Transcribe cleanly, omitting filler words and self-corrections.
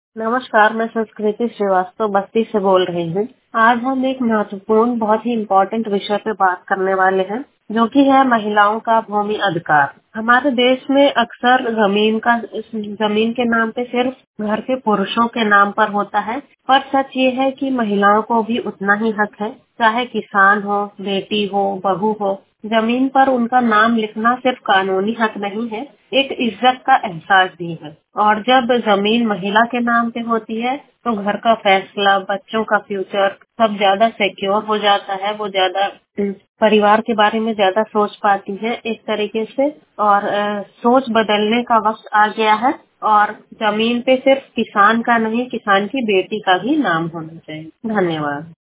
नमस्कार, मैं संस्कृति श्रीवास्तव बस्ती से बोल रही हूँ। आज हम एक महत्वपूर्ण, बहुत ही इम्पोर्टेंट विषय पे बात करने वाले हैं, जो कि है महिलाओं का भूमि अधिकार। हमारे देश में अक्सर जमीन के नाम पे सिर्फ घर के पुरुषों के नाम पर होता है, पर सच ये है कि महिलाओं को भी उतना ही हक है, चाहे किसान हो, बेटी हो, बहू हो। जमीन पर उनका नाम लिखना सिर्फ कानूनी हक नहीं है, एक इज्जत का एहसास भी है। और जब जमीन महिला के नाम पे होती है, तो घर का फैसला, बच्चों का फ्यूचर सब ज्यादा सिक्योर हो जाता है। वो ज्यादा परिवार के बारे में ज्यादा सोच पाती है एक तरीके से। और सोच बदलने का वक्त आ गया है। और जमीन पे सिर्फ किसान का नहीं, किसान की बेटी का भी नाम होना चाहिए। धन्यवाद।